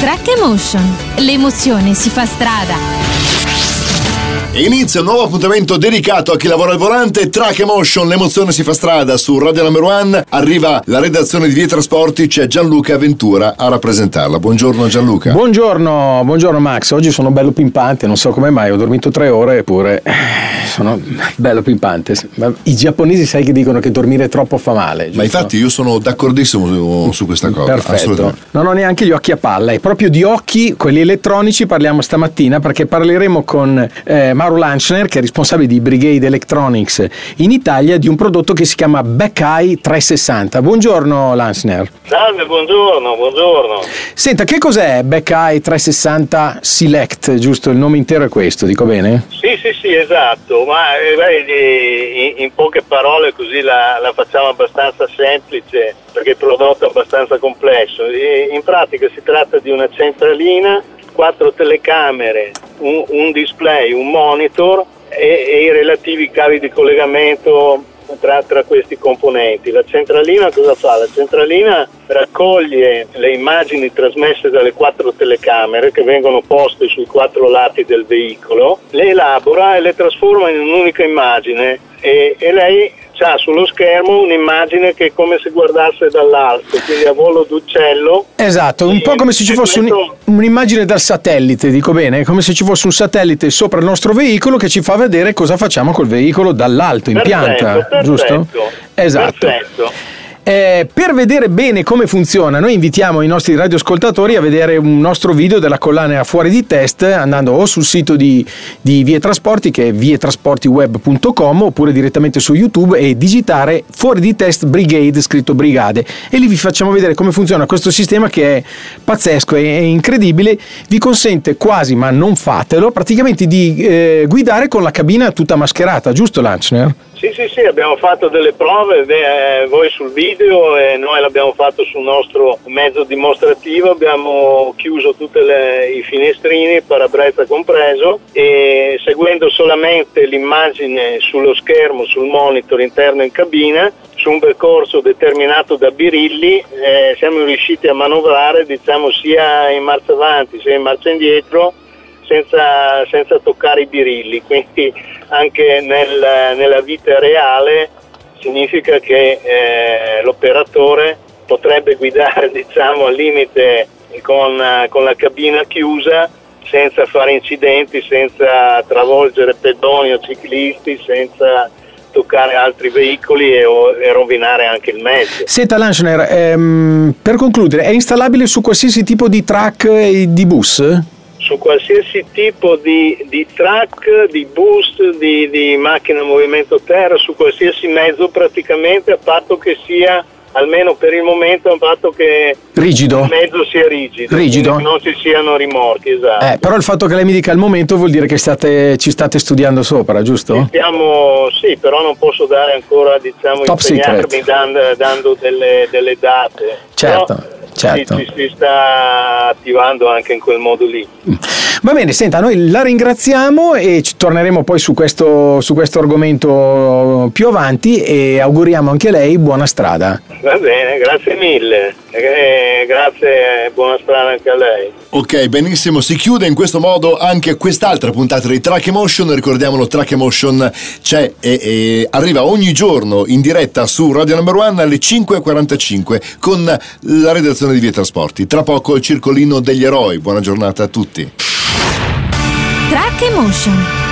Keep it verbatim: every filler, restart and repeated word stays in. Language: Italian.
Track Emotion. L'emozione si fa strada. Inizia un nuovo appuntamento dedicato a chi lavora al volante. Track Emotion, l'emozione si fa strada su Radio Number One. Arriva la redazione di Vie Trasporti, c'è Gianluca Ventura a rappresentarla. Buongiorno Gianluca. Buongiorno, buongiorno Max. Oggi sono bello pimpante, non so come mai, ho dormito tre ore eppure sono bello pimpante. I giapponesi sai che dicono che dormire troppo fa male, giusto? Ma infatti io sono d'accordissimo su questa cosa. Perfetto. Non ho neanche gli occhi a palla, e proprio di occhi, quelli elettronici, parliamo stamattina, perché parleremo con eh, Mauro Lanchner, che è responsabile di Brigade Electronics in Italia, di un prodotto che si chiama BackEye trecentosessanta. Buongiorno Lanchner. Salve, buongiorno, buongiorno. Senta, che cos'è BackEye trecentosessanta Select? Giusto, il nome intero è questo, dico bene? Sì, sì, sì, esatto, ma eh, beh, in, in poche parole così la, la facciamo abbastanza semplice, perché il prodotto è abbastanza complesso. E in pratica si tratta di una centralina, quattro telecamere, un, un display, un monitor e, e i relativi cavi di collegamento tra, tra questi componenti. La centralina cosa fa? La centralina raccoglie le immagini trasmesse dalle quattro telecamere che vengono poste sui quattro lati del veicolo, le elabora e le trasforma in un'unica immagine e, e lei c'ha sullo schermo un'immagine che è come se guardasse dall'alto, quindi a volo d'uccello. Esatto, un po' come se ci fosse un, un'immagine dal satellite, dico bene, come se ci fosse un satellite sopra il nostro veicolo che ci fa vedere cosa facciamo col veicolo dall'alto, in perfetto, pianta, perfetto, giusto? Esatto. Perfetto. Eh, per vedere bene come funziona, noi invitiamo i nostri radioascoltatori a vedere un nostro video della collana Fuori di Test, andando o sul sito di, di Vie Trasporti, che è vie trasporti web punto com, oppure direttamente su YouTube e digitare Fuori di Test Brigade, scritto Brigade, e lì vi facciamo vedere come funziona questo sistema che è pazzesco, è, è incredibile. Vi consente quasi, ma non fatelo, praticamente di eh, guidare con la cabina tutta mascherata, giusto Lanchner? Sì, sì, sì, abbiamo fatto delle prove, eh, voi sul video e noi l'abbiamo fatto sul nostro mezzo dimostrativo, abbiamo chiuso tutti i finestrini, parabrezza compreso, e seguendo solamente l'immagine sullo schermo, sul monitor interno in cabina, su un percorso determinato da birilli, eh, siamo riusciti a manovrare, diciamo, sia in marcia avanti sia in marcia indietro, senza, senza toccare i birilli, quindi anche nel, nella vita reale significa che eh, l'operatore potrebbe guidare, diciamo, al limite con, con la cabina chiusa, senza fare incidenti, senza travolgere pedoni o ciclisti, senza toccare altri veicoli e, e rovinare anche il mezzo. Senta Lanchner, ehm, per concludere, è installabile su qualsiasi tipo di truck e di bus? Su qualsiasi tipo di, di truck, di bus, di, di macchina a movimento terra, su qualsiasi mezzo praticamente, a patto che sia, almeno per il momento, a patto che rigido. il mezzo sia rigido, rigido. che non ci siano rimorchi, esatto. Eh, però il fatto che lei mi dica al momento vuol dire che state, ci state studiando sopra, giusto? Stiamo, sì, però non posso dare ancora, diciamo, top impegnarmi dando, dando delle, delle date. Certo. Però, certo. Si, si sta attivando anche in quel modo lì. Va bene, senta, noi la ringraziamo e ci torneremo poi su questo, su questo argomento più avanti, e auguriamo anche a lei buona strada. Va bene, grazie mille, eh, grazie e buona strada anche a lei. Ok, benissimo, si chiude in questo modo anche quest'altra puntata di Track Emotion. Ricordiamolo, Track Emotion c'è e, e arriva ogni giorno in diretta su Radio Number One alle cinque e quarantacinque con la redazione di Vie Trasporti. Tra poco il circolino degli eroi. Buona giornata a tutti. Track Emotion.